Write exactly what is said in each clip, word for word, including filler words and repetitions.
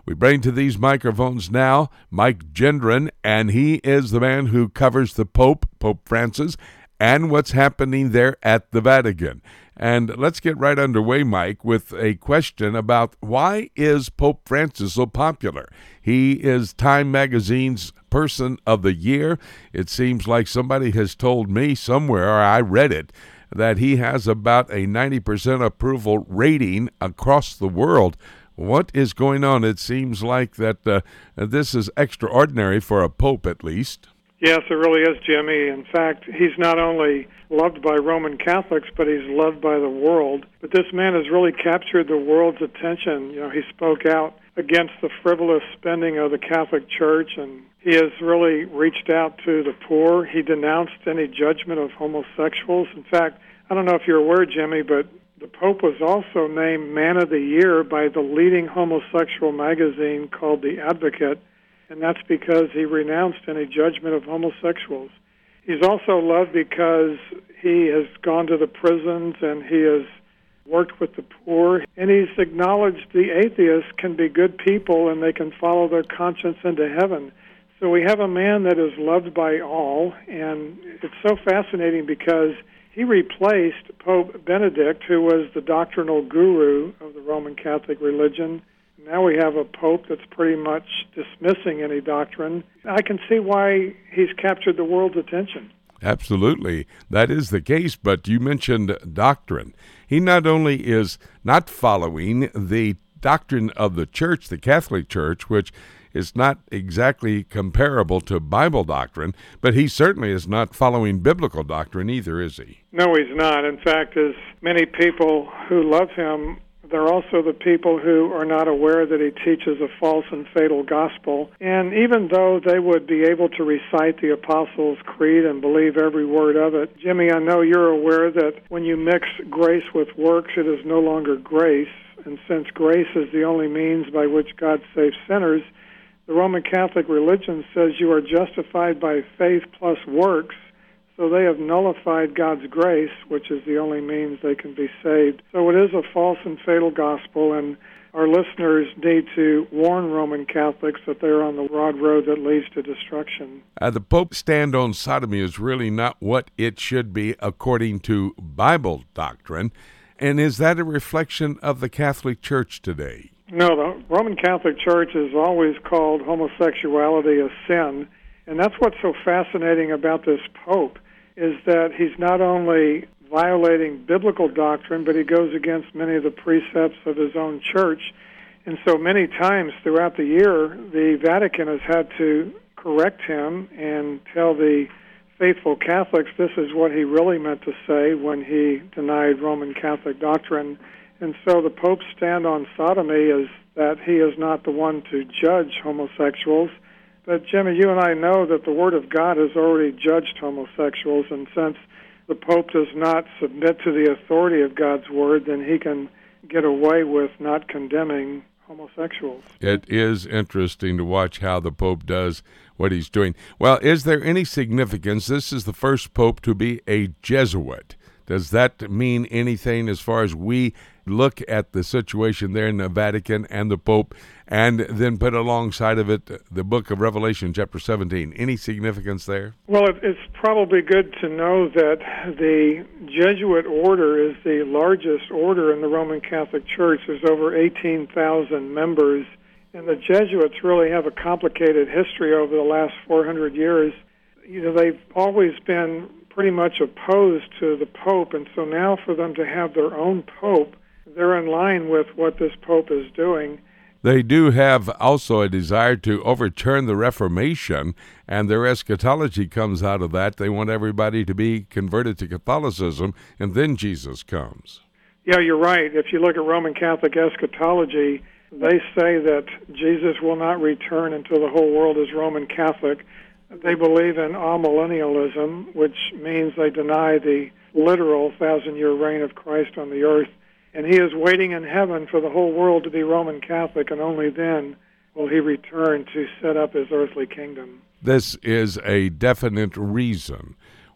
We bring to these microphones now Mike Gendron, and he is the man who covers the Pope, Pope Francis, and what's happening there at the Vatican. And let's get right underway, Mike, with a question about why is Pope Francis so popular? He is Time Magazine's Person of the Year. It seems like somebody has told me somewhere, or I read it, that he has about a ninety percent approval rating across the world. What is going on? It seems like that uh, this is extraordinary for a pope, at least. Yes, it really is, Jimmy. In fact, he's not only loved by Roman Catholics, but he's loved by the world. But this man has really captured the world's attention. You know, he spoke out against the frivolous spending of the Catholic Church, and he has really reached out to the poor. He denounced any judgment of homosexuals. In fact, I don't know if you're aware, Jimmy, but the Pope was also named Man of the Year by the leading homosexual magazine called The Advocate, and that's because he renounced any judgment of homosexuals. He's also loved because he has gone to the prisons and he has worked with the poor, and he's acknowledged the atheists can be good people and they can follow their conscience into heaven. So we have a man that is loved by all, and it's so fascinating because he replaced Pope Benedict, who was the doctrinal guru of the Roman Catholic religion. Now we have a pope that's pretty much dismissing any doctrine. I can see why he's captured the world's attention. Absolutely. That is the case, but you mentioned doctrine. He not only is not following the doctrine of the Church, the Catholic Church, which is not exactly comparable to Bible doctrine, but he certainly is not following biblical doctrine either, is he? No, he's not. In fact, as many people who love him, they're also the people who are not aware that he teaches a false and fatal gospel. And even though they would be able to recite the Apostles' Creed and believe every word of it, Jimmy, I know you're aware that when you mix grace with works, it is no longer grace. And since grace is the only means by which God saves sinners, the Roman Catholic religion says you are justified by faith plus works. So they have nullified God's grace, which is the only means they can be saved. So it is a false and fatal gospel, and our listeners need to warn Roman Catholics that they're on the broad road that leads to destruction. Uh, the Pope's stand on sodomy is really not what it should be according to Bible doctrine. And is that a reflection of the Catholic Church today? No, the Roman Catholic Church has always called homosexuality a sin, and that's what's so fascinating about this Pope, is that he's not only violating biblical doctrine, but he goes against many of the precepts of his own church. And so many times throughout the year, the Vatican has had to correct him and tell the faithful Catholics this is what he really meant to say when he denied Roman Catholic doctrine. And so the Pope's stand on sodomy is that he is not the one to judge homosexuals. But, Jimmy, you and I know that the Word of God has already judged homosexuals, and since the Pope does not submit to the authority of God's Word, then he can get away with not condemning homosexuals. It is interesting to watch how the Pope does what he's doing. Well, is there any significance? This is the first Pope to be a Jesuit. Does that mean anything as far as we look at the situation there in the Vatican and the Pope, and then put alongside of it the book of Revelation, chapter seventeen? Any significance there? Well, it's probably good to know that the Jesuit order is the largest order in the Roman Catholic Church. There's over eighteen thousand members, and the Jesuits really have a complicated history over the last four hundred years. You know, they've always been pretty much opposed to the Pope, and so now for them to have their own Pope, they're in line with what this Pope is doing. They do have also a desire to overturn the Reformation, and their eschatology comes out of that. They want everybody to be converted to Catholicism, and then Jesus comes. Yeah, you're right. If you look at Roman Catholic eschatology, they say that Jesus will not return until the whole world is Roman Catholic. They believe in amillennialism, which means they deny the literal thousand-year reign of Christ on the earth. And he is waiting in heaven for the whole world to be Roman Catholic, and only then will he return to set up his earthly kingdom. This is a definite reason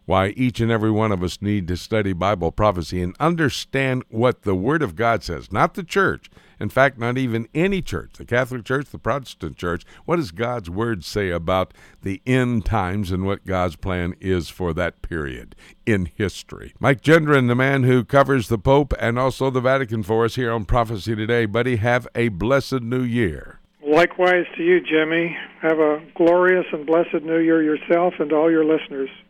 why each and every one of us need to study Bible prophecy and understand what the Word of God says, not the church. In fact, not even any church, the Catholic Church, the Protestant Church. What does God's Word say about the end times and what God's plan is for that period in history? Mike Gendron, the man who covers the Pope and also the Vatican for us here on Prophecy Today. Buddy, have a blessed new year. Likewise to you, Jimmy. Have a glorious and blessed new year yourself and all your listeners.